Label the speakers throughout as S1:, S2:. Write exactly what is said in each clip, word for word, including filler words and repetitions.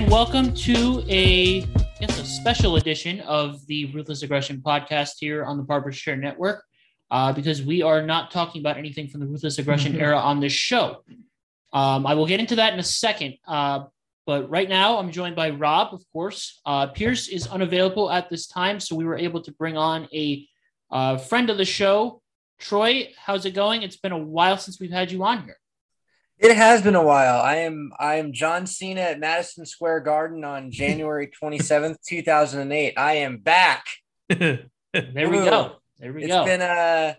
S1: and welcome to a, I guess, a special edition of the Ruthless Aggression podcast here on the Barber's Chair Network, uh, because we are not talking about anything from the Ruthless Aggression era on this show. Um, I will get into that in a second, uh, but right now I'm joined by Rob, of course. Uh, Pierce is unavailable at this time, so we were able to bring on a uh, friend of the show. Troy, how's it going? It's been a while since we've had you on here.
S2: It has been a while. I am I am John Cena at Madison Square Garden on January twenty-seventh, two thousand eight. I am back.
S1: There we go. There we
S2: it's
S1: go.
S2: It's been uh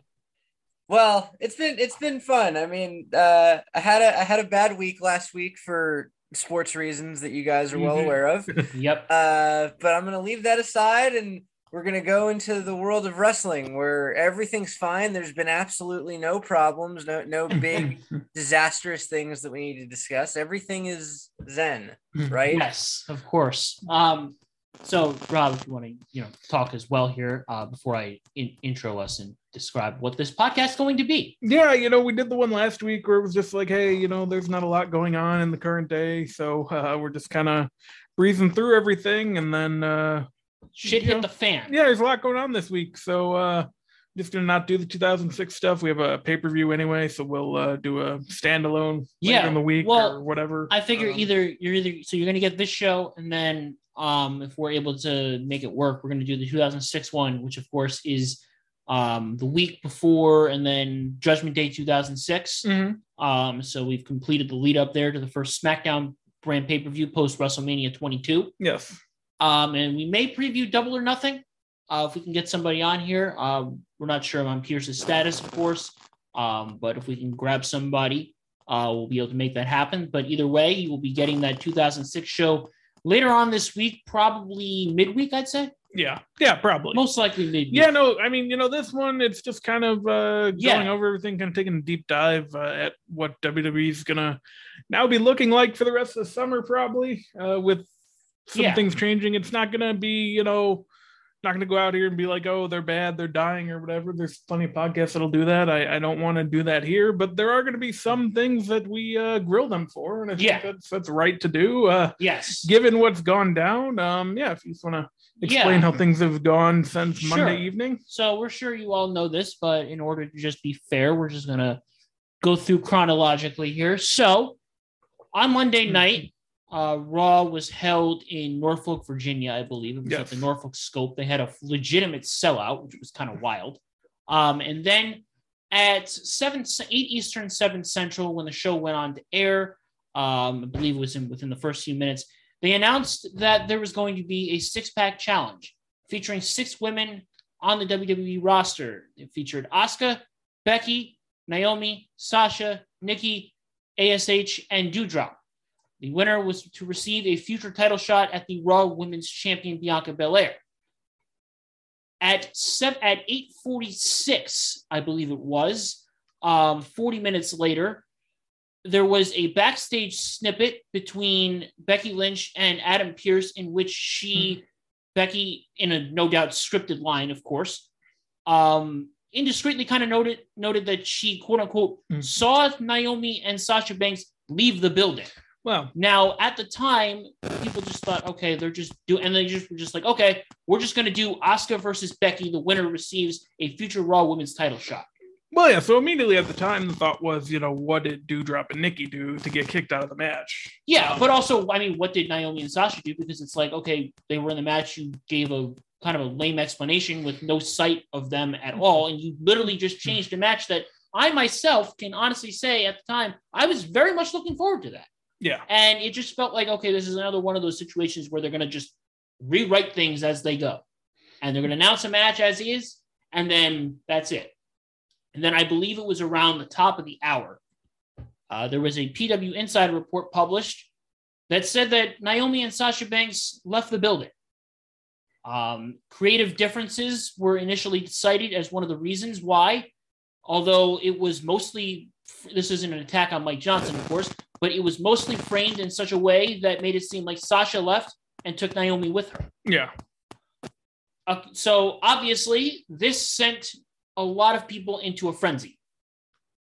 S2: well, it's been it's been fun. I mean, uh I had a I had a bad week last week for sports reasons that you guys are well
S1: Mm-hmm.
S2: aware of.
S1: Yep.
S2: Uh but I'm going to leave that aside and we're going to go into the world of wrestling where everything's fine. There's been absolutely no problems, no no big disastrous things that we need to discuss. Everything is zen, right?
S1: Yes, of course. Um, so, Rob, if you want to, you know, talk as well here uh, before I in- intro us and describe what this podcast is going to be.
S3: Yeah, you know, we did the one last week where it was just like, hey, you know, there's not a lot going on in the current day, so uh, we're just kind of breezing through everything, and then uh,
S1: Shit
S3: you
S1: hit
S3: know,
S1: the fan.
S3: Yeah, there's a lot going on this week, so uh, just gonna not do the two thousand six stuff. We have a pay-per-view anyway, so we'll uh, do a standalone
S1: Yeah,
S3: later in the week
S1: well,
S3: or whatever.
S1: I figure
S3: Um,
S1: either you're either so you're going to get this show, and then um, if we're able to make it work, we're going to do the two thousand six one, which of course is um, the week before, and then Judgment Day two thousand six.
S3: Mm-hmm.
S1: Um, so we've completed the lead up there to the first SmackDown brand pay-per-view post WrestleMania twenty-two.
S3: Yes.
S1: Um, and we may preview Double or Nothing uh, if we can get somebody on here. Um, we're not sure on Pierce's status, of course, um, but if we can grab somebody, uh, we'll be able to make that happen. But either way, you will be getting that two thousand six show later on this week, probably midweek, I'd say.
S3: Yeah. Yeah, probably.
S1: Most likely midweek.
S3: Yeah, no, I mean, you know, this one, it's just kind of uh,
S1: Yeah.
S3: going over everything, kind of taking a deep dive uh, at what W W E is going to now be looking like for the rest of the summer, probably, uh, with some
S1: Yeah.
S3: things changing. It's not going to be, you know, not going to go out here and be like, oh, they're bad, they're dying or whatever. There's plenty of podcasts that'll do that. I, I don't want to do that here, but there are going to be some things that we uh, grill them for. And I think
S1: Yeah.
S3: that's, that's right to do. Uh,
S1: Yes.
S3: given what's gone down. Um, yeah, if you just want to explain
S1: Yeah.
S3: how things have gone since
S1: Sure.
S3: Monday evening.
S1: So we're sure you all know this, but in order to just be fair, we're just going to go through chronologically here. So on Monday night, uh, Raw was held in Norfolk, Virginia, I believe. It was
S3: Yes.
S1: at the Norfolk Scope. They had a legitimate sellout, which was kind of wild. Um, and then at seven, eight Eastern, seven Central, when the show went on to air, um, I believe it was in, within the first few minutes, they announced that there was going to be a six-pack challenge featuring six women on the W W E roster. It featured Asuka, Becky, Naomi, Sasha, Nikki, A S H, and Doudrop. The winner was to receive a future title shot at the Raw Women's Champion Bianca Belair. At seven, at eight forty-six, I believe it was, um, forty minutes later, there was a backstage snippet between Becky Lynch and Adam Pearce in which she, mm-hmm. Becky, in a no doubt scripted line, of course, um, indiscreetly kind of noted noted that she, quote unquote, mm-hmm. saw Naomi and Sasha Banks leave the building.
S3: Well,
S1: now at the time, people just thought, okay, they're just do, and they just were just like, okay, we're just going to do Asuka versus Becky. The winner receives a future Raw Women's title shot.
S3: Well, yeah. So immediately at the time, the thought was, you know, what did Doudrop and Nikki do to get kicked out of the match?
S1: Yeah,
S3: um,
S1: but also, I mean, what did Naomi and Sasha do? Because it's like, okay, they were in the match. You gave a kind of a lame explanation with no sight of them at all, and you literally just changed a match that I myself can honestly say at the time I was very much looking forward to that.
S3: Yeah.
S1: And it just felt like, okay, this is another one of those situations where they're going to just rewrite things as they go. And they're going to announce a match as is, and then that's it. And then I believe it was around the top of the hour. Uh, there was a P W Insider report published that said that Naomi and Sasha Banks left the building. Um, creative differences were initially cited as one of the reasons why, although it was mostly, this isn't an attack on Mike Johnson, of course, but it was mostly framed in such a way that made it seem like Sasha left and took Naomi with her.
S3: Yeah.
S1: Uh, so obviously, this sent a lot of people into a frenzy.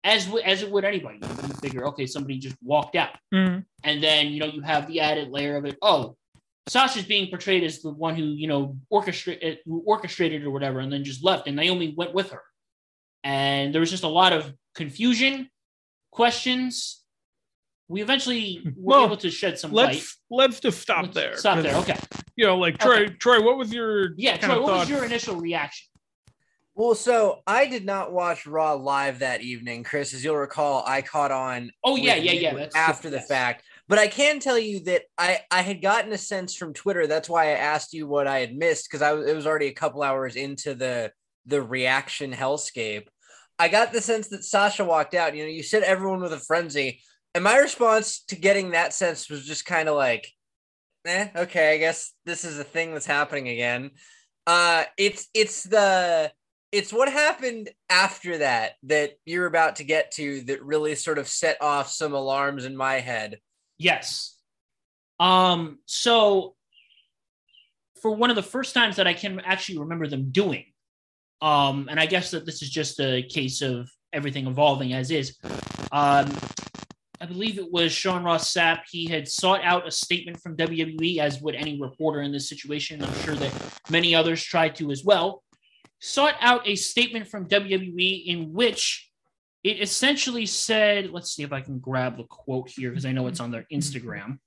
S1: as w- as it would anybody. You figure, okay, somebody just walked out,
S3: Mm-hmm.
S1: and then you know you have the added layer of it. Oh, Sasha's being portrayed as the one who you know orchestrated who orchestrated or whatever, and then just left, and Naomi went with her, and there was just a lot of confusion, questions. We eventually were
S3: Well,
S1: able to shed some
S3: let's
S1: light.
S3: let's just stop
S1: Let's
S3: there.
S1: Stop there. Okay.
S3: You know, like Troy.
S1: Okay.
S3: Troy, what was your
S1: Yeah,
S3: kind
S1: Troy.
S3: of
S1: What was
S3: thoughts?
S1: your initial reaction?
S2: Well, so I did not watch Raw live that evening, Chris. As you'll recall, I caught on.
S1: Oh yeah,
S2: with
S1: yeah,
S2: you
S1: yeah. That's
S2: after the
S1: yes.
S2: fact. But I can tell you that I I had gotten a sense from Twitter. That's why I asked you what I had missed, because I was it was already a couple hours into the the reaction hellscape. I got the sense that Sasha walked out. You know, you said everyone with a frenzy, and my response to getting that sense was just kind of like, eh, okay, I guess this is a thing that's happening again. Uh, it's it's the it's what happened after that that you're about to get to that really sort of set off some alarms in my head.
S1: Yes. Um. So, for one of the first times that I can actually remember them doing, um, and I guess that this is just a case of everything evolving as is. Um, I believe it was Sean Ross Sapp. He had sought out a statement from W W E, as would any reporter in this situation. I'm sure that many others tried to as well. Sought out a statement from W W E in which it essentially said, let's see if I can grab the quote here because I know it's on their Instagram.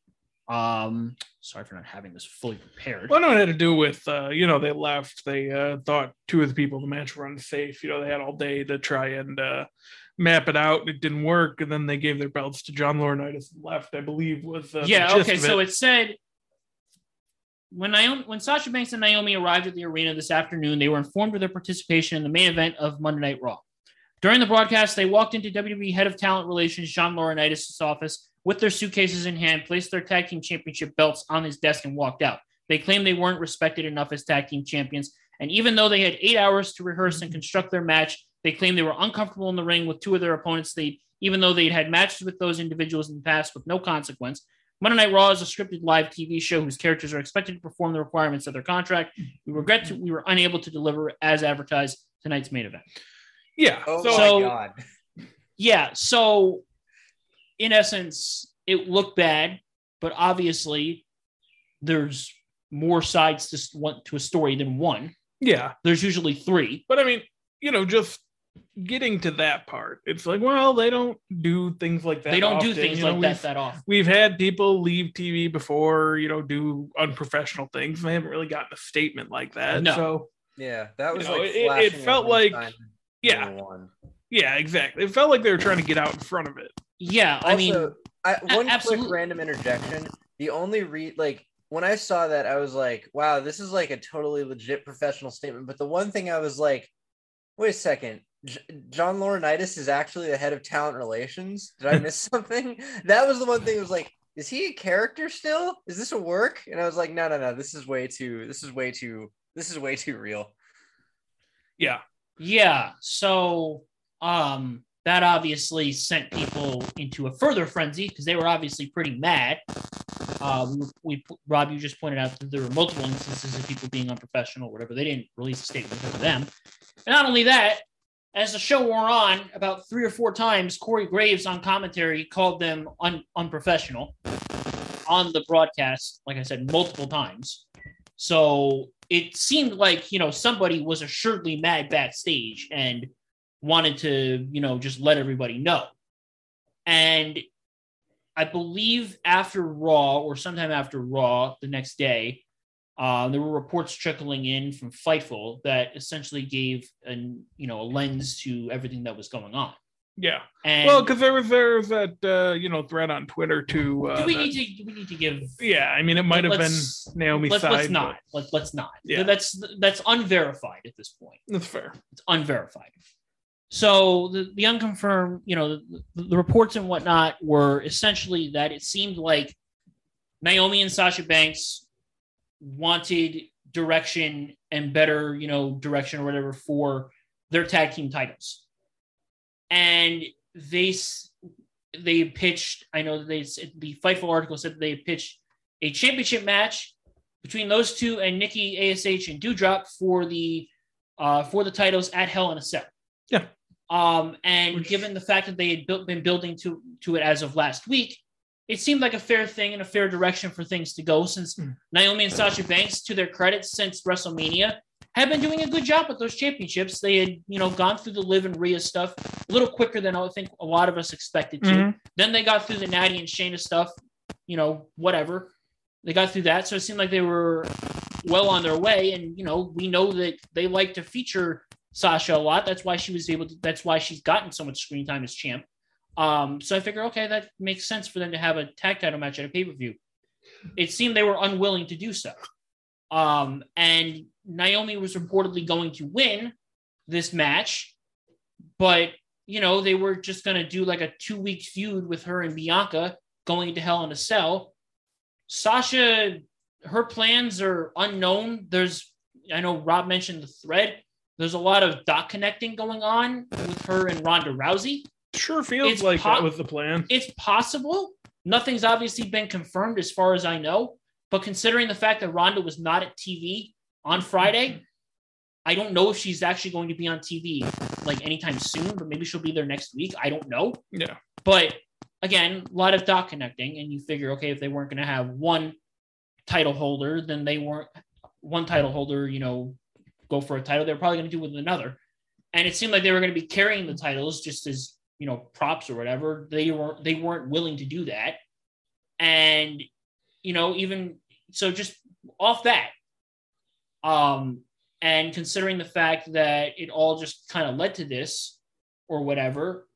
S1: Um, sorry for not having this fully prepared.
S3: Well, I know it had to do with, uh, you know, they left. They uh, thought two of the people in the match were unsafe. You know, they had all day to try and uh, map it out. It didn't work. And then they gave their belts to John Laurinaitis and left, I believe, was uh,
S1: yeah,
S3: the gist
S1: okay.
S3: of
S1: So
S3: it.
S1: it said, when Naomi, when Sasha Banks and Naomi arrived at the arena this afternoon, they were informed of their participation in the main event of Monday Night Raw. During the broadcast, they walked into W W E Head of Talent Relations John Laurinaitis' office with their suitcases in hand, placed their tag team championship belts on his desk, and walked out. They claimed they weren't respected enough as tag team champions, and even though they had eight hours to rehearse and construct their match, they claimed they were uncomfortable in the ring with two of their opponents. They, even though they'd had matches with those individuals in the past with no consequence. Monday Night Raw is a scripted live T V show whose characters are expected to perform the requirements of their contract. We regret to, we were unable to deliver as advertised tonight's main event.
S3: Yeah.
S2: Oh
S3: so,
S2: my
S1: So-
S2: god.
S1: Yeah, so in essence, it looked bad, but obviously there's more sides to one to a story than one.
S3: yeah.
S1: There's usually three.
S3: But I mean, you know, just getting to that part, it's like, well, they don't do things like that.
S1: They don't do
S3: often.
S1: things
S3: You know,
S1: like that
S3: we've-
S1: that often.
S3: We've had people leave T V before, you know, do unprofessional things. They haven't really gotten a statement like that.
S1: No.
S3: So,
S2: Yeah, that was
S3: You know,
S2: like
S3: it- it
S2: flashing at
S3: felt like-
S2: lunchtime,
S3: yeah,
S2: number one.
S3: yeah, exactly. It felt like they were trying to get out in front of it.
S1: Yeah, I mean,
S2: Also, I, one
S1: absolutely.
S2: quick random interjection. The only read like when I saw that, I was like, wow, this is like a totally legit professional statement. But the one thing I was like, wait a second, J- John Laurinaitis is actually the head of talent relations. Did I miss something? That was the one thing that was like, is he a character still? Is this a work? And I was like, no, no, no, this is way too, this is way too, this is way too real.
S3: Yeah.
S1: yeah. So um that obviously sent people into a further frenzy because they were obviously pretty mad. Uh, we, we, Rob, you just pointed out that there were multiple instances of people being unprofessional, whatever. They didn't release a statement because of them. And not only that, as the show wore on, about three or four times, Corey Graves on commentary called them un- unprofessional on the broadcast, like I said, multiple times. So it seemed like, you know, somebody was assuredly mad backstage and wanted to, you know, just let everybody know. And I believe after Raw or sometime after Raw the next day, uh, there were reports trickling in from Fightful that essentially gave an, you know, a lens to everything that was going on.
S3: Yeah.
S1: And
S3: Well, because there was there was that uh, you know, thread on Twitter too. Uh,
S1: do we
S3: that-
S1: need to do we need to give
S3: yeah, I mean, it might have been
S1: let's-
S3: Naomi's
S1: let's,
S3: side.
S1: let's
S3: but
S1: not. Let's let's not.
S3: Yeah.
S1: That's that's unverified at this point.
S3: That's fair.
S1: It's unverified. So the, the unconfirmed, you know, the, the reports and whatnot were essentially that it seemed like Naomi and Sasha Banks wanted direction and better, you know, direction or whatever for their tag team titles. And they s- they pitched, I know that they the Fightful article said that they pitched a championship match between those two and Nikki, A S H, and Doudrop for the uh, for the titles at Hell in a Cell.
S3: Yeah.
S1: Um, and
S3: Which...
S1: given the fact that they had built, been building to, to it as of last week, it seemed like a fair thing and a fair direction for things to go, since mm. Naomi and Sasha Banks, to their credit, since WrestleMania, have been doing a good job with those championships. They had, you know, gone through the Liv and Rhea stuff a little quicker than I think a lot of us expected to. Mm-hmm. Then they got through the Natty and Shayna stuff, you know, whatever. They got through that. So it seemed like they were well on their way. And, you know, we know that they like to feature Sasha a lot. That's why she was able to, that's why she's gotten so much screen time as champ. Um, so I figure, okay, that makes sense for them to have a tag title match at a pay-per-view. It seemed they were unwilling to do so. Um, and Naomi was reportedly going to win this match, but, you know, they were just going to do like a two-week feud with her and Bianca going into Hell in a Cell. Sasha, her plans are unknown. There's, I know Rob mentioned the thread. There's a lot of dot connecting going on with her and Ronda Rousey.
S3: Sure feels
S1: it's
S3: like
S1: po-
S3: that was the plan.
S1: It's possible. Nothing's obviously been confirmed as far as I know. But considering the fact that Ronda was not at T V on Friday, I don't know if she's actually going to be on T V like anytime soon, but maybe she'll be there next week. I don't know.
S3: Yeah.
S1: But again, a lot of dot connecting, and you figure, okay, if they weren't going to have one title holder, then they weren't one title holder, you know, go for a title. They're probably going to do it with another. And it seemed like they were going to be carrying the titles just as, you know, props or whatever. They weren't, they weren't willing to do that. And, you know, even so, just off that, um, and considering the fact that it all just kind of led to this or whatever,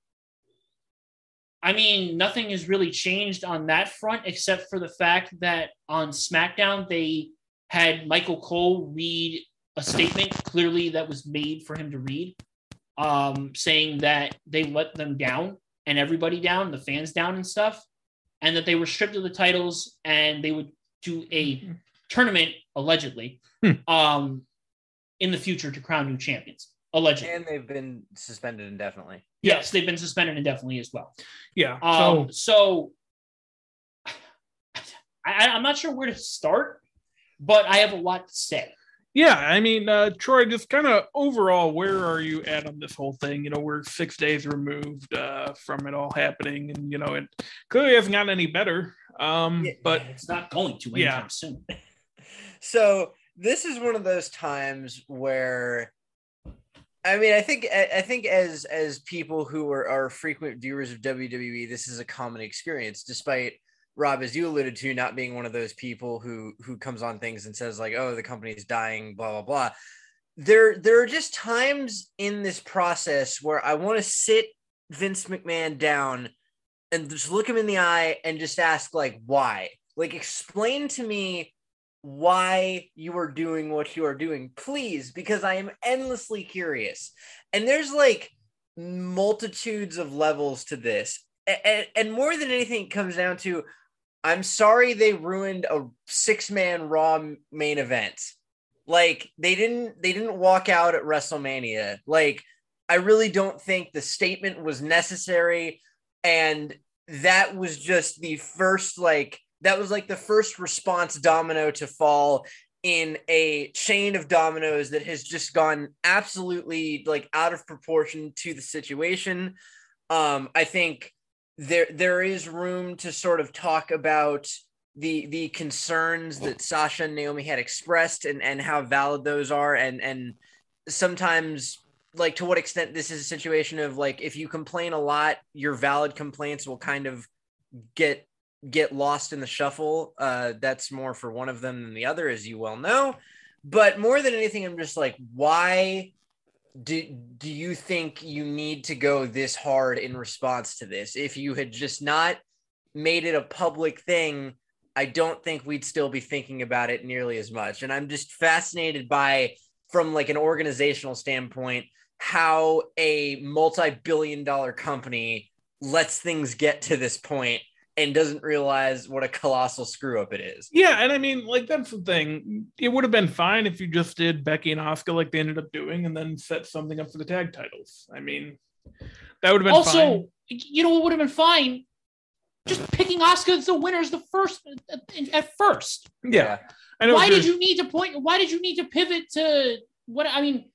S1: I mean, nothing has really changed on that front, except for the fact that on SmackDown, they had Michael Cole read a statement clearly that was made for him to read, um, saying that they let them down and everybody down, the fans down and stuff, and that they were stripped of the titles and they would do a tournament, allegedly,
S3: hmm.
S1: um, in the future to crown new champions, allegedly.
S2: And they've been suspended indefinitely.
S1: Yes, they've been suspended indefinitely as well.
S3: Yeah.
S1: Um, so, so I, I'm not sure where to start, but I have a lot to say.
S3: Yeah, I mean, uh, Troy, just kind of overall, where are you at on this whole thing? You know, we're six days removed uh, from it all happening, and, you know, it clearly hasn't gotten any better. Um,
S1: yeah,
S3: but
S1: it's not going to anytime
S3: yeah.
S1: soon.
S2: So this is one of those times where, I mean, I think I think as as people who are, are frequent viewers of W W E, this is a common experience, despite Rob, as you alluded to, not being one of those people who who comes on things and says like, oh, the company's dying, blah, blah, blah. There, there are just times in this process where I want to sit Vince McMahon down and just look him in the eye and just ask, like, why? Like, explain to me why you are doing what you are doing, please, because I am endlessly curious. And there's like multitudes of levels to this. And, and more than anything, it comes down to, I'm sorry they ruined a six-man Raw main event. Like, they didn't they didn't walk out at WrestleMania. Like, I really don't think the statement was necessary. And that was just the first, like, that was like the first response domino to fall in a chain of dominoes that has just gone absolutely, like, out of proportion to the situation. Um, I think there there is room to sort of talk about the the concerns that Sasha and Naomi had expressed and, and how valid those are. And, and sometimes, like, to what extent this is a situation of, like, if you complain a lot, your valid complaints will kind of get get lost in the shuffle. Uh, that's more for one of them than the other, as you well know. But more than anything, I'm just like, why do, do you think you need to go this hard in response to this? If you had just not made it a public thing, I don't think we'd still be thinking about it nearly as much. And I'm just fascinated by, from like an organizational standpoint, how a multi-billion dollar company lets things get to this point and doesn't realize what a colossal screw up it is.
S3: Yeah, and I mean, like, that's the thing. It would have been fine if you just did Becky and Asuka like they ended up doing and then set something up for the tag titles. I mean, that would have been
S1: also,
S3: fine. Also,
S1: you know what would have been fine? Just picking Asuka as the winner as the first at first.
S3: Yeah. I know
S1: why did you need to point? Why did you need to pivot to what? I mean,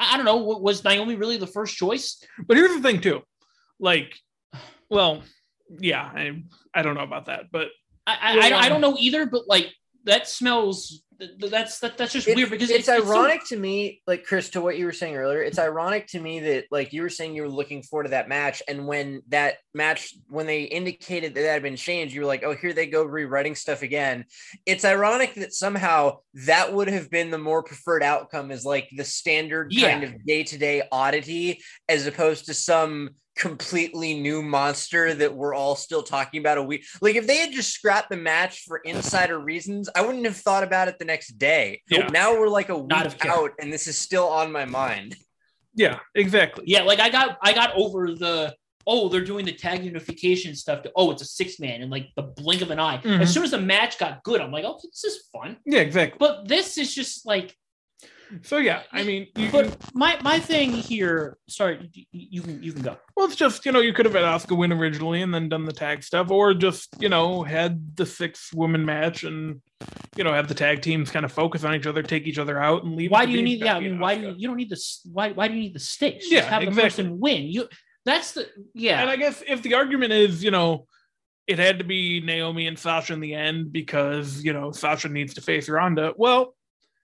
S1: I, I don't know. Was Naomi really the first choice?
S3: But here's the thing too. Like, well, yeah, I, I don't know about that, but
S1: I, I, I, don't, I don't know either, but like that smells, that's, that, that's just
S2: it's,
S1: weird because
S2: it's,
S1: it's
S2: ironic
S1: it's so...
S2: to me, like Chris, to what you were saying earlier, it's ironic to me that like you were saying you were looking forward to that match. And when that match, when they indicated that that had been changed, you were like, oh, here they go rewriting stuff again. It's ironic that somehow that would have been the more preferred outcome as like the standard yeah. kind of day-to-day oddity, as opposed to some completely new monster that we're all still talking about a week. Like if they had just scrapped the match for insider reasons, I wouldn't have thought about it the next day. Yeah. Now we're like a week out and this is still on my mind.
S3: Yeah, exactly.
S1: Yeah, like I got I got over the oh, they're doing the tag unification stuff to oh, it's a six man in like the blink of an eye. Mm-hmm. As soon as the match got good, I'm like, oh, this is fun.
S3: Yeah, exactly.
S1: But this is just like
S3: So yeah, I mean, you
S1: but
S3: can,
S1: my my thing here. Sorry, you, you can you can go.
S3: Well, it's just, you know, you could have had Asuka win originally and then done the tag stuff, or just, you know, had the six woman match and, you know, have the tag teams kind of focus on each other, take each other out, and leave.
S1: Why do you need? Yeah, I mean, why do you? You don't need this. Why why do you need the stakes? Just
S3: yeah,
S1: have
S3: exactly.
S1: the person win. You. That's the yeah.
S3: And I guess if the argument is, you know, it had to be Naomi and Sasha in the end because, you know, Sasha needs to face Ronda. Well,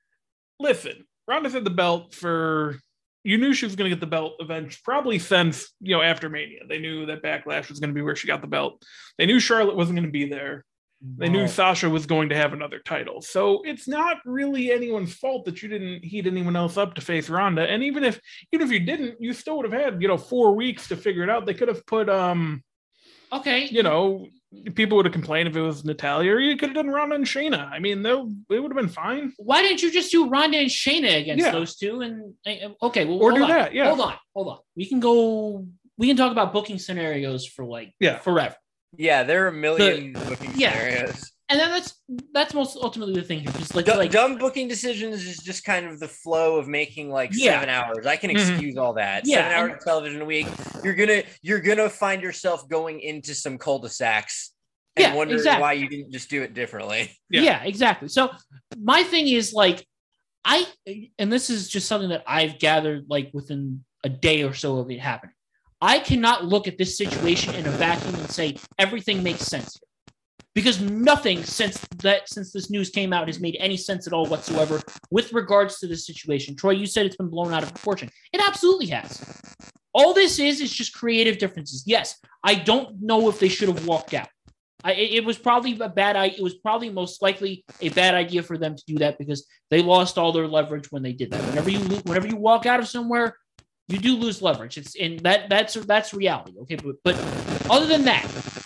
S3: listen. Ronda's had the belt for, you knew she was going to get the belt eventually, probably since, you know, after Mania. They knew that Backlash was going to be where she got the belt. They knew Charlotte wasn't going to be there. They knew Sasha was going to have another title. So it's not really anyone's fault that you didn't heat anyone else up to face Ronda. And even if, even if you didn't, you still would have had, you know, four weeks to figure it out. They could have put, um,
S1: okay,
S3: you know, people would have complained if it was Natalya, or you could have done Ronda and Shayna. I mean, they it would have been fine.
S1: Why didn't you just do Ronda and Shayna against
S3: yeah.
S1: those two? And okay, well,
S3: or do
S1: on.
S3: that. Yeah,
S1: hold on, hold on. We can go. We can talk about booking scenarios for like
S3: yeah.
S1: forever.
S2: Yeah, there are a million the, booking
S1: yeah.
S2: scenarios.
S1: And then that's that's most ultimately the thing here. Just like,
S2: D-
S1: like
S2: dumb booking decisions is just kind of the flow of making like
S1: yeah.
S2: seven hours. I can excuse mm-hmm. all that.
S1: Yeah,
S2: seven hours
S1: and,
S2: of television a week. You're gonna you're gonna find yourself going into some cul-de-sacs and
S1: yeah,
S2: wondering
S1: exactly.
S2: why you didn't just do it differently.
S1: Yeah. yeah, exactly. So my thing is like, I and this is just something that I've gathered like within a day or so of it happening. I cannot look at this situation in a vacuum and say everything makes sense here. Because nothing since that since this news came out has made any sense at all whatsoever with regards to this situation. Troy, you said it's been blown out of proportion. It absolutely has. All this is is just creative differences. Yes, I don't know if they should have walked out. I, it, it was probably a bad idea. It was probably most likely a bad idea for them to do that because they lost all their leverage when they did that. Whenever you whenever you walk out of somewhere, you do lose leverage. It's and that that's that's reality. Okay, but but other than that.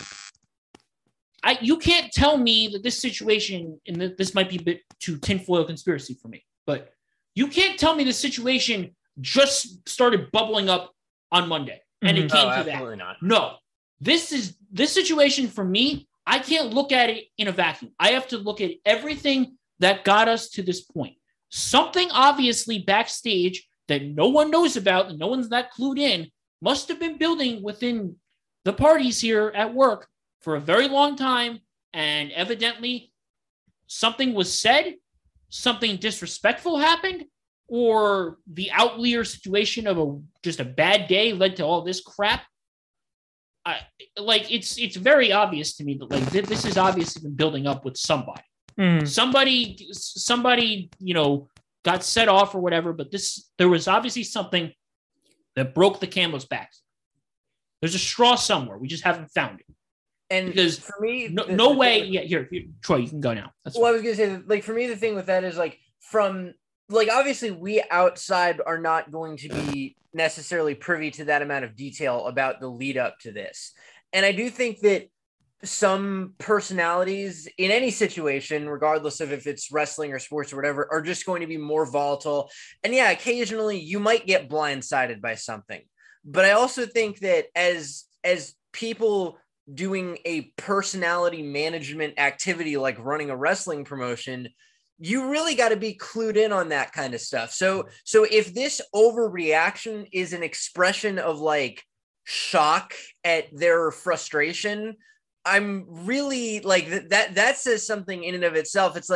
S1: I, you can't tell me that this situation, and this might be a bit too tinfoil conspiracy for me, but you can't tell me the situation just started bubbling up on Monday and mm-hmm. it came
S2: oh,
S1: to
S2: absolutely
S1: that.
S2: Not.
S1: No, this is this situation for me. I can't look at it in a vacuum. I have to look at everything that got us to this point. Something obviously backstage that no one knows about and no one's that clued in must have been building within the parties here at work for a very long time, and evidently something was said, something disrespectful happened, or the outlier situation of a just a bad day led to all this crap. I, like it's it's very obvious to me that like this has obviously been building up with somebody.
S3: Mm.
S1: Somebody, somebody, you know, got set off or whatever. But this, there was obviously something that broke the camel's back. There's a straw somewhere. We just haven't found it.
S2: And
S1: because
S2: for me,
S1: no,
S2: the,
S1: no
S2: the
S1: way.
S2: with,
S1: yeah, here, here, Troy, you can go now.
S2: That's well, fine. I was gonna say, like, for me, the thing with that is like from like obviously we outside are not going to be necessarily privy to that amount of detail about the lead up to this, and I do think that some personalities in any situation, regardless of if it's wrestling or sports or whatever, are just going to be more volatile. And yeah, occasionally you might get blindsided by something, but I also think that as as people doing a personality management activity like running a wrestling promotion, you really got to be clued in on that kind of stuff. So, so if this overreaction is an expression of like shock at their frustration, I'm really like th- that, that says something in and of itself. It's like,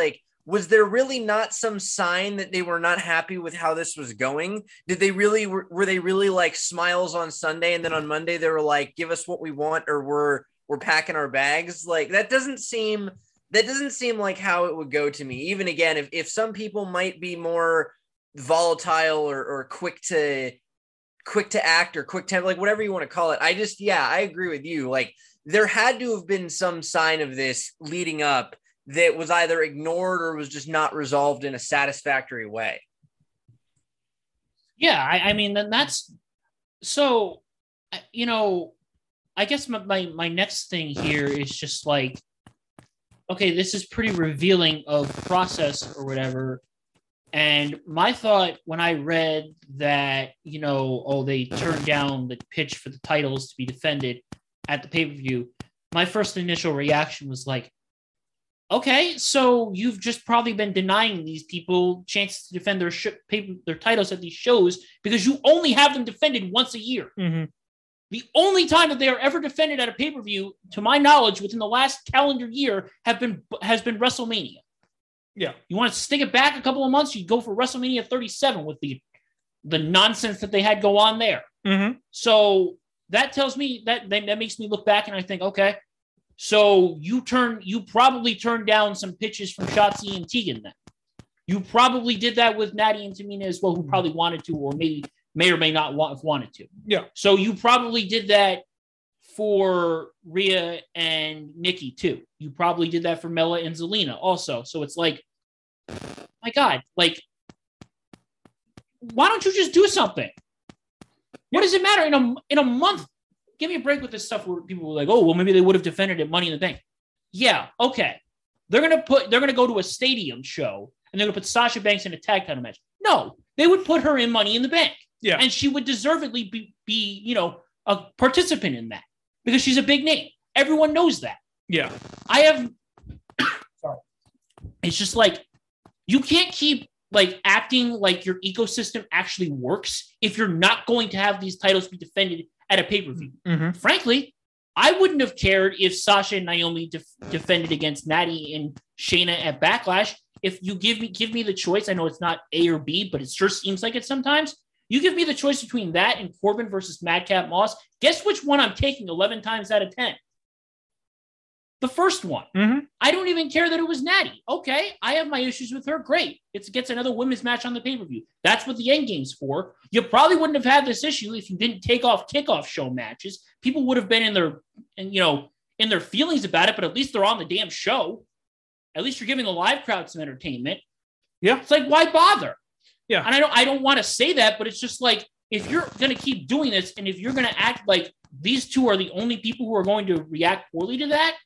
S2: was there really not some sign that they were not happy with how this was going? Did they really, were, were they really like smiles on Sunday, and then on Monday they were like, give us what we want, or we're, we're packing our bags? Like, that doesn't seem, that doesn't seem like how it would go to me. Even again, if, if some people might be more volatile or, or quick to, quick to act or quick temper, like whatever you want to call it. I just, yeah, I agree with you. Like, there had to have been some sign of this leading up that was either ignored or was just not resolved in a satisfactory way.
S1: Yeah, I, I mean, then that's so, you know, I guess my, my, my next thing here is just like, okay, this is pretty revealing of process or whatever. And my thought when I read that, you know, oh, they turned down the pitch for the titles to be defended at the pay-per-view, my first initial reaction was like, okay, so you've just probably been denying these people chances to defend their sh- paper, their titles at these shows because you only have them defended once a year.
S3: Mm-hmm.
S1: The only time that they are ever defended at a pay-per-view, to my knowledge, within the last calendar year, have been has been WrestleMania.
S3: Yeah.
S1: You want to stick it back a couple of months, you go for WrestleMania thirty-seven with the the nonsense that they had go on there.
S3: Mm-hmm.
S1: So that tells me that, that that makes me look back and I think, okay, so you turn you probably turned down some pitches from Shotzi and Tegan then. You probably did that with Natty and Tamina as well, who probably wanted to, or maybe may or may not want have wanted to.
S3: Yeah.
S1: So you probably did that for Rhea and Nikki too. You probably did that for Mela and Zelina also. So it's like, my God, like, why don't you just do something? What does it matter in a in a month? Give me a break with this stuff where people were like, oh, well, maybe they would have defended it Money in the Bank. Yeah, okay. They're gonna put they're gonna go to a stadium show and they're gonna put Sasha Banks in a tag title match. No, they would put her in Money in the Bank.
S3: Yeah.
S1: And she would deservedly be, be, you know, a participant in that because she's a big name. Everyone knows that.
S3: Yeah.
S1: I have sorry. It's just like you can't keep like acting like your ecosystem actually works if you're not going to have these titles be defended at a pay-per-view.
S3: Mm-hmm.
S1: Frankly, I wouldn't have cared if Sasha and Naomi def- defended against Natty and Shayna at Backlash. If you give me give me the choice, I know it's not A or B, but it sure seems like it sometimes. You give me the choice between that and Corbin versus Madcap Moss. Guess which one I'm taking eleven times out of ten? The first one.
S3: Mm-hmm.
S1: I don't even care that it was Natty. Okay, I have my issues with her. Great. It gets another women's match on the pay-per-view. That's what the end game's for. You probably wouldn't have had this issue if you didn't take off kickoff show matches. People would have been in their, and you know, in their feelings about it, but at least they're on the damn show. At least you're giving the live crowd some entertainment.
S3: Yeah.
S1: It's like, why bother?
S3: Yeah.
S1: And I don't I don't want to say that, but it's just like, if you're going to keep doing this and if you're going to act like these two are the only people who are going to react poorly to that.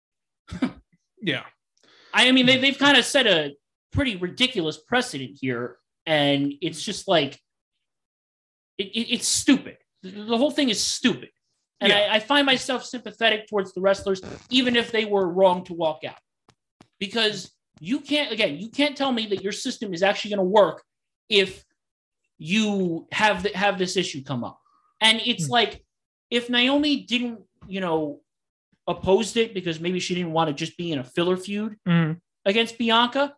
S3: Yeah.
S1: I mean, they, they've kind of set a pretty ridiculous precedent here. And it's just like, it, it, it's stupid. The, the whole thing is stupid. And
S3: yeah.
S1: I, I find myself sympathetic towards the wrestlers, even if they were wrong to walk out. Because you can't, again, you can't tell me that your system is actually going to work if you have the, have this issue come up. And it's mm-hmm. like, if Naomi didn't, you know, opposed it because maybe she didn't want to just be in a filler feud
S3: mm-hmm.
S1: against Bianca,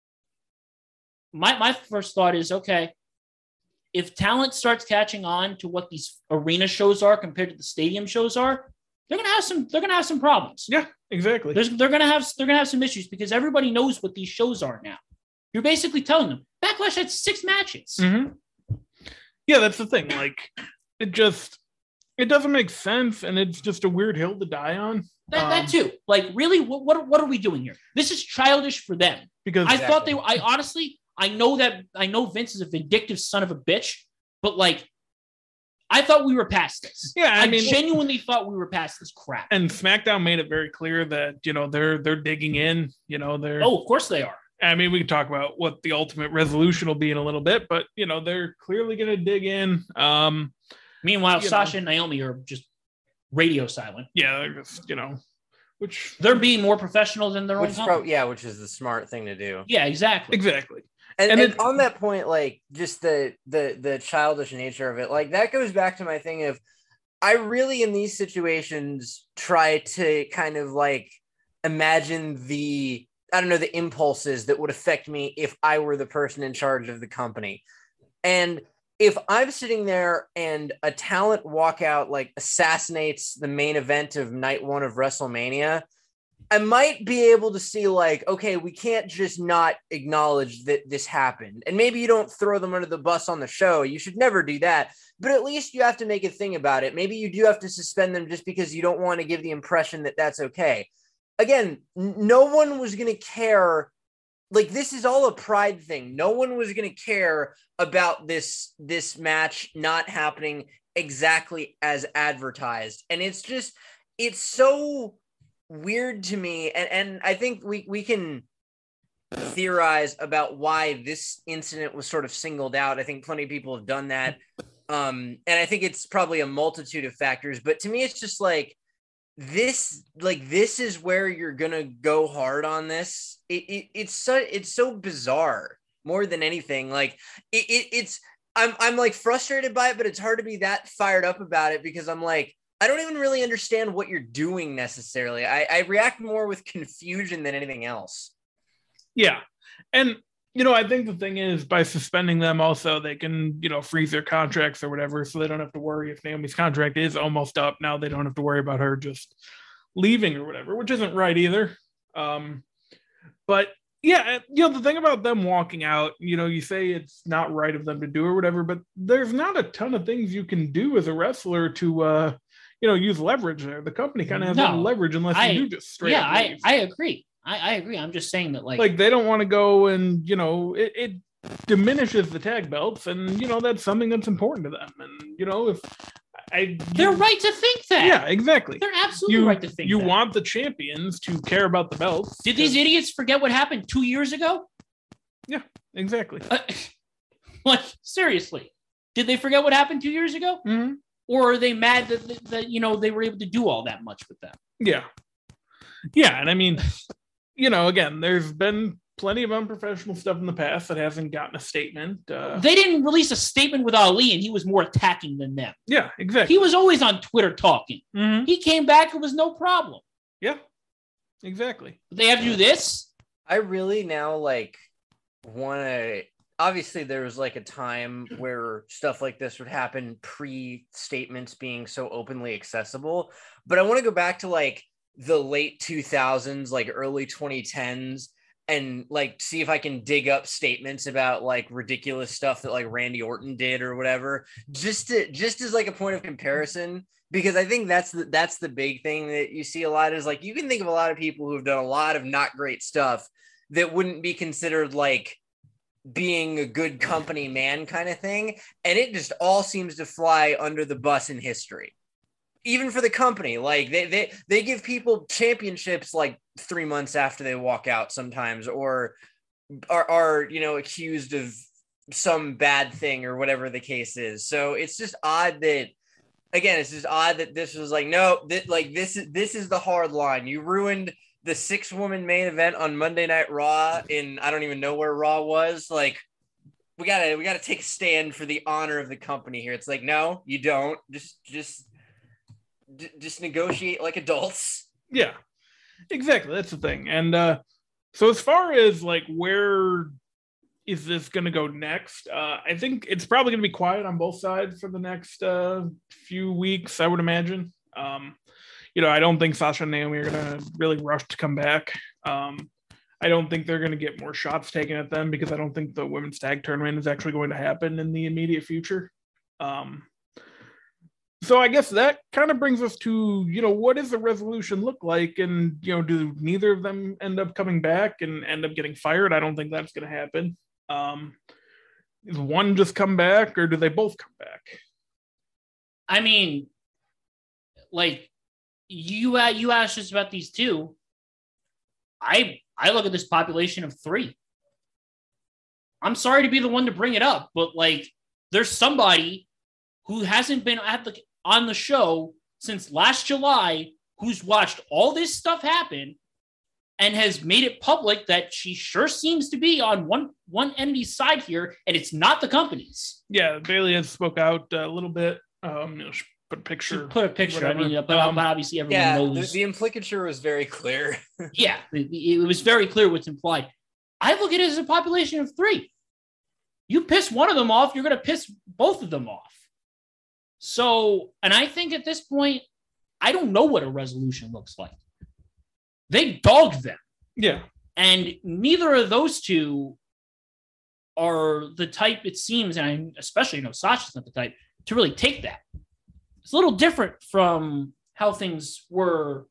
S1: my my first thought is, okay, if talent starts catching on to what these arena shows are compared to the stadium shows are, they're gonna have some they're gonna have some problems.
S3: Yeah, exactly.
S1: There's, they're gonna have they're gonna have some issues because everybody knows what these shows are now. You're basically telling them Backlash had six matches.
S3: Mm-hmm. Yeah, that's the thing. Like, it just it doesn't make sense, and it's just a weird hill to die on.
S1: That,
S3: um,
S1: that too. Like, really, what, what what are we doing here? This is childish for them.
S3: Because
S1: I
S3: exactly.
S1: thought they were. I honestly, I know that I know Vince is a vindictive son of a bitch, but like, I thought we were past this.
S3: Yeah, I,
S1: I
S3: mean,
S1: genuinely thought we were past this crap.
S3: And SmackDown made it very clear that, you know, they're they're digging in. You know, they're.
S1: Oh, of course they are.
S3: I mean, we can talk about what the ultimate resolution will be in a little bit, but you know, they're clearly going to dig in. Um,
S1: Meanwhile, Sasha
S3: know.
S1: and Naomi are just radio silent.
S3: Yeah, they're just, you know, which
S1: they're being more professional than their
S2: which
S1: own
S2: is
S1: company.
S2: pro- yeah, which is the smart thing to do.
S1: Yeah, exactly.
S3: Exactly.
S2: And,
S3: And
S2: and
S3: it-
S2: on that point, like just the the the childish nature of it, like that goes back to my thing of I really in these situations try to kind of like imagine the I don't know, the impulses that would affect me if I were the person in charge of the company. And if I'm sitting there and a talent walkout like assassinates the main event of night one of WrestleMania, I might be able to see like, okay, we can't just not acknowledge that this happened. And maybe you don't throw them under the bus on the show. You should never do that. But at least you have to make a thing about it. Maybe you do have to suspend them just because you don't want to give the impression that that's okay. Again, n- no one was going to care. Like, this is all a pride thing. No one was going to care about this, this match not happening exactly as advertised. And it's just, it's so weird to me. And, and I think we, we can theorize about why this incident was sort of singled out. I think plenty of people have done that. Um, and I think it's probably a multitude of factors, but to me, it's just like, this, like, this is where you're gonna go hard on this. It, it it's so it's so bizarre more than anything. Like it, it it's I'm I'm like frustrated by it, but it's hard to be that fired up about it because I'm like, I don't even really understand what you're doing necessarily. I, I react more with confusion than anything else.
S3: Yeah. And you know, I think the thing is by suspending them also, they can, you know, freeze their contracts or whatever. So they don't have to worry if Naomi's contract is almost up. Now they don't have to worry about her just leaving or whatever, which isn't right either. Um, but yeah, you know, the thing about them walking out, you know, you say it's not right of them to do or whatever, but there's not a ton of things you can do as a wrestler to, uh, you know, use leverage there. The company kind of has no leverage unless
S1: I,
S3: you do just straight
S1: yeah,
S3: up
S1: I, I agree. I, I agree. I'm just saying that, like,
S3: like they don't want to go and, you know, it, it diminishes the tag belts, and you know that's something that's important to them. And you know, if I,
S1: they're
S3: you,
S1: right to think that.
S3: Yeah, exactly.
S1: They're absolutely
S3: you,
S1: right to think
S3: you
S1: that.
S3: You want the champions to care about the belts.
S1: Did these idiots forget what happened two years ago?
S3: Yeah, exactly.
S1: Uh, like seriously, did they forget what happened two years ago?
S3: Mm-hmm.
S1: Or are they mad that, that, that you know they were able to do all that much with them?
S3: Yeah, yeah, and I mean. You know, again, there's been plenty of unprofessional stuff in the past that hasn't gotten a statement. Uh,
S1: they didn't release a statement with Ali, and he was more attacking than them.
S3: Yeah, exactly.
S1: He was always on Twitter talking.
S3: Mm-hmm.
S1: He came back, it was no problem.
S3: Yeah, exactly.
S1: But they have to do this?
S2: I really now, like, want to... Obviously, there was, like, a time where stuff like this would happen pre-statements being so openly accessible. But I want to go back to, like, the late two thousands, like early twenty tens, and like see if I can dig up statements about like ridiculous stuff that like Randy Orton did or whatever, just to just as like a point of comparison, because I think that's the that's the big thing that you see a lot is like you can think of a lot of people who have done a lot of not great stuff that wouldn't be considered like being a good company man kind of thing, and it just all seems to fly under the bus in history. Even for the company, like they, they, they give people championships like three months after they walk out sometimes, or are, are, you know, accused of some bad thing or whatever the case is. So it's just odd that, again, it's just odd that this was like, no, that like this is, this is the hard line. You ruined the six woman main event on Monday Night Raw in, I don't even know where Raw was. Like, we gotta, we gotta take a stand for the honor of the company here. It's like, no, you don't just, just, D- just negotiate like adults.
S3: Yeah, exactly. That's the thing. And uh, so as far as like, where is this going to go next? Uh, I think it's probably going to be quiet on both sides for the next uh, few weeks, I would imagine. Um, you know, I don't think Sasha and Naomi are going to really rush to come back. Um, I don't think they're going to get more shots taken at them because I don't think the women's tag tournament is actually going to happen in the immediate future. Um, So I guess that kind of brings us to, you know, what does the resolution look like? And, you know, do neither of them end up coming back and end up getting fired? I don't think that's going to happen. Um, does one just come back or do they both come back?
S1: I mean, like, you, uh, you asked us about these two. I, I look at this population of three. I'm sorry to be the one to bring it up, but, like, there's somebody who hasn't been at the, on the show since last July, who's watched all this stuff happen and has made it public that she sure seems to be on one, one entity's side here, and it's not the company's.
S3: Yeah, Bailey has spoke out a little bit. Um, you know, she put a picture.
S1: Put a picture.
S3: Whatever.
S1: I mean, but,
S3: Um,
S1: but obviously everyone
S2: Yeah,
S1: knows.
S2: the, the implicature was very clear.
S1: yeah, it, it was very clear what's implied. I look at it as a population of three. You piss one of them off, you're going to piss both of them off. So, and I think at this point, I don't know what a resolution looks like. They dogged them.
S3: Yeah.
S1: And neither of those two are the type, it seems, and I especially know Sasha's not the type, to really take that. It's a little different from how things were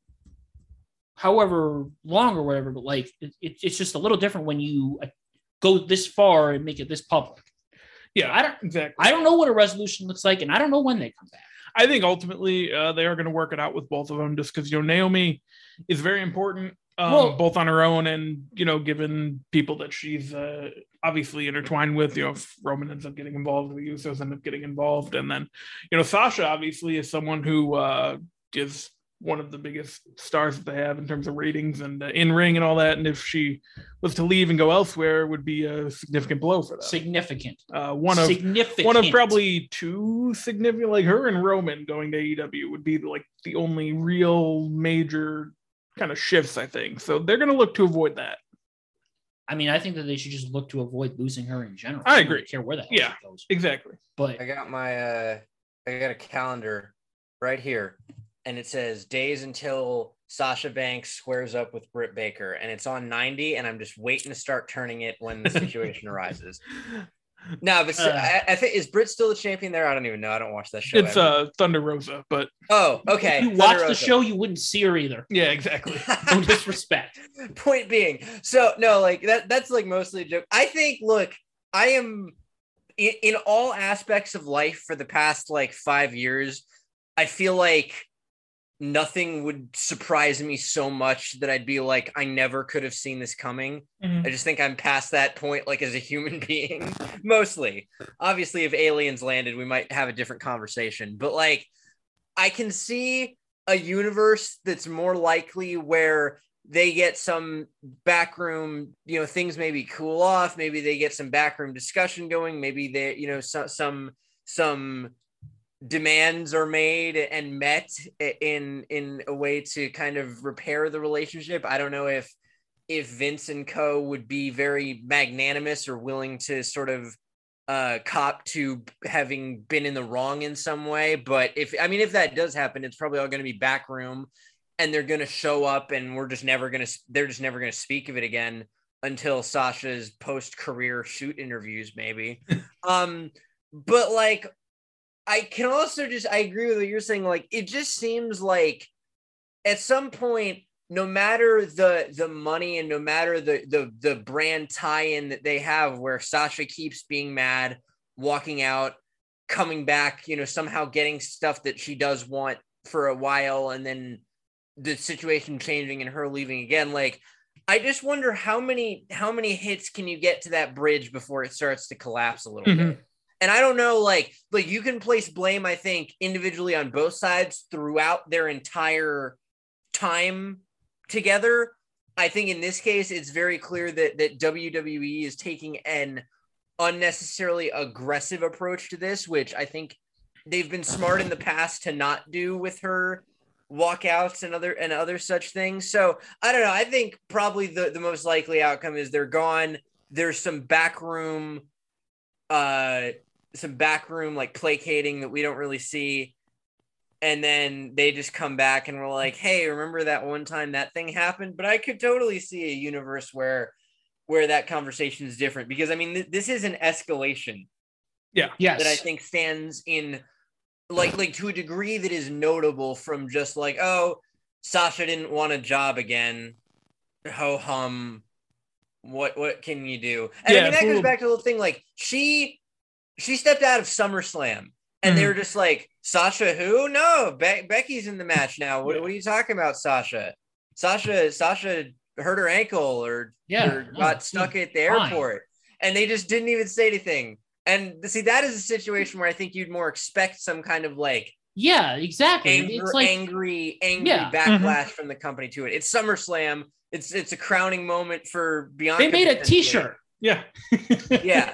S1: however long or whatever, but like it, it, it's just a little different when you go this far and make it this public.
S3: Yeah,
S1: I don't
S3: exactly.
S1: I don't know what a resolution looks like, and I don't know when they come back.
S3: I think ultimately uh, they are going to work it out with both of them, just because, you know, Naomi is very important, um,
S1: Well-
S3: both on her own and, you know, given people that she's uh, obviously intertwined with. You know, if Roman ends up getting involved, the Usos end up getting involved, and then, you know, Sasha obviously is someone who uh, is one of the biggest stars that they have in terms of ratings and uh, in ring and all that. And if she was to leave and go elsewhere, it would be a significant blow for them.
S1: Significant.
S3: Uh, one of
S1: Significant.
S3: one of probably two significant, like her and Roman going to A E W would be like the only real major kind of shifts, I think. So they're going to look to avoid that.
S1: I mean, I think that they should just look to avoid losing her in general.
S3: I
S1: don't
S3: agree.
S1: really care where the hell
S3: Yeah.
S1: she goes.
S3: Exactly.
S1: But
S2: I got my uh I got a calendar right here, and it says days until Sasha Banks squares up with Britt Baker, and it's on ninety, and I'm just waiting to start turning it when the situation arises. No, but
S1: Uh,
S2: I, I think is Britt still the champion there? I don't even know. I don't watch that show.
S3: It's
S2: ever.
S3: uh Thunder Rosa, but
S2: oh, okay.
S1: if you
S2: Thunder
S1: watch the
S2: Rosa.
S1: show, you wouldn't see her either.
S3: yeah, exactly.
S1: No disrespect.
S2: Point being, so no, like that that's like mostly a joke. I think, look, I am in, in all aspects of life for the past like five years, I feel like nothing would surprise me so much that I'd be like, I never could have seen this coming.
S3: Mhm.
S2: I just think I'm past that point, like as a human being, mostly. Obviously, if aliens landed, we might have a different conversation, but like, I can see a universe that's more likely where they get some backroom, you know, things maybe cool off. Maybe they get some backroom discussion going. Maybe they, you know, so, some, some demands are made and met in, in a way to kind of repair the relationship. I don't know if, if Vince and co would be very magnanimous or willing to sort of uh cop to having been in the wrong in some way. But if, I mean, if that does happen, it's probably all going to be backroom, and they're going to show up and we're just never going to, they're just never going to speak of it again until Sasha's post-career shoot interviews, maybe. um, but like, I can also just, I agree with what you're saying. Like, it just seems like at some point, no matter the, the money and no matter the, the, the brand tie-in that they have, where Sasha keeps being mad, walking out, coming back, you know, somehow getting stuff that she does want for a while, and then the situation changing and her leaving again. Like, I just wonder how many, how many hits can you get to that bridge before it starts to collapse a little
S3: Mhm.
S2: bit? And I don't know, like, like you can place blame, I think, individually on both sides throughout their entire time together. I think in this case, it's very clear that, that W W E is taking an unnecessarily aggressive approach to this, which I think they've been smart in the past to not do with her walkouts and other and other such things. So I don't know. I think probably the, the most likely outcome is they're gone. There's some backroom, uh, some backroom like placating that we don't really see. And then they just come back and we're like, hey, remember that one time that thing happened? But I could totally see a universe where where that conversation is different, because I mean, th- this is an escalation
S3: Yeah.
S1: Yes.
S2: that I think stands in like like to a degree that is notable from just like, oh, Sasha didn't want a job again. Ho hum. What what can you do? And
S3: Yeah,
S2: I mean, that
S3: it's a
S2: goes
S3: little-
S2: back to the whole thing. Like she she stepped out of SummerSlam, and they
S3: Mhm.
S2: were just like, Sasha who? No, Be- Becky's in the match now. What,
S3: Yeah.
S2: what are you talking about, Sasha? Sasha Sasha hurt her ankle or,
S1: Yeah,
S2: or
S1: no,
S2: got stuck at the
S1: fine.
S2: airport, and they just didn't even say anything. And see, that is a situation where I think you'd more expect some kind of like
S1: Yeah, exactly.
S2: anger,
S1: It's like
S2: angry, angry
S1: Yeah.
S2: backlash from the company to it. It's SummerSlam. It's it's a crowning moment for Bianca.
S1: they made a
S2: potentially.
S1: T-shirt.
S3: Yeah.
S2: Yeah.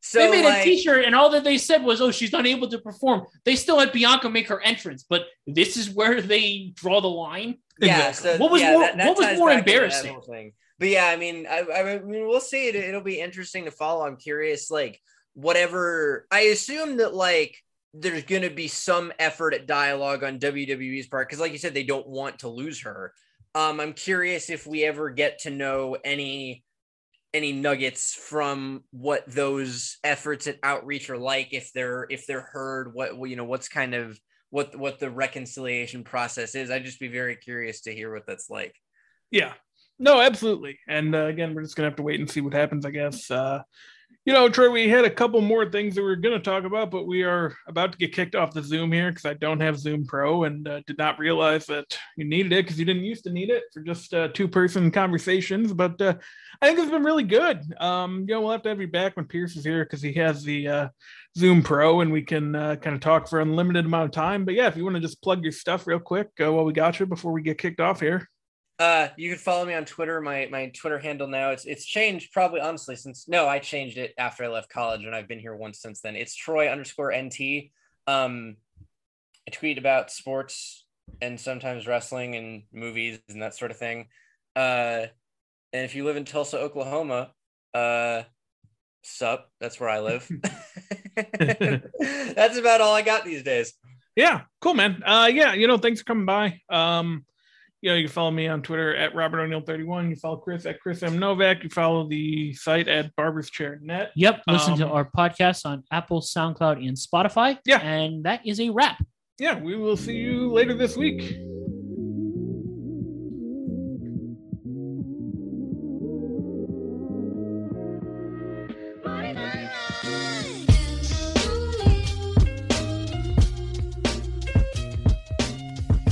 S2: So
S1: they made
S2: like,
S1: a T-shirt, and all that they said was, "Oh, she's unable to perform." They still had Bianca make her entrance, but this is where they draw the line.
S2: Yeah.
S3: Exactly.
S2: So
S1: What was
S2: yeah,
S1: more?
S2: that, that
S1: what was
S2: ties
S1: more
S2: back into that
S1: embarrassing?
S2: whole thing. But yeah, I mean, I, I mean, we'll see. It, it'll be interesting to follow. I'm curious, like whatever. I assume that like there's going to be some effort at dialogue on W W E's part because, like you said, they don't want to lose her. Um, I'm curious if we ever get to know any any nuggets from what those efforts at outreach are like. If they're if they're heard, what you know, what's kind of what what the reconciliation process is. I'd just be very curious to hear what that's like.
S3: Yeah, no, absolutely. And uh, again, we're just gonna have to wait and see what happens, I guess. Uh, you know, Troy, we had a couple more things that we were going to talk about, but we are about to get kicked off the Zoom here because I don't have Zoom Pro and uh, did not realize that you needed it because you didn't used to need it for just uh, two-person conversations. But uh, I think it's been really good. Um, you know, we'll have to have you back when Pierce is here because he has the uh, Zoom Pro and we can uh, kind of talk for an unlimited amount of time. But yeah, if you want to just plug your stuff real quick uh, while we got you before we get kicked off here.
S2: Uh, you can follow me on Twitter. My my Twitter handle now, it's it's changed probably honestly since no, I changed it after I left college and I've been here once since then. It's Troy underscore N T. Um, I tweet about sports and sometimes wrestling and movies and that sort of thing. Uh, and if you live in Tulsa, Oklahoma, uh, sup, that's where I live. That's about all I got these days.
S3: Yeah, cool, man. Uh, yeah, you know, thanks for coming by. Um, You know, you can follow me on Twitter at Robert O'Neill thirty-one. You follow Chris at Chris M. Novak. You follow the site at Barber's Chair dot net.
S1: Yep. Listen
S3: um,
S1: to our podcast on Apple, SoundCloud, and Spotify.
S3: Yeah.
S1: And that is a wrap.
S3: Yeah, we will see you later this week.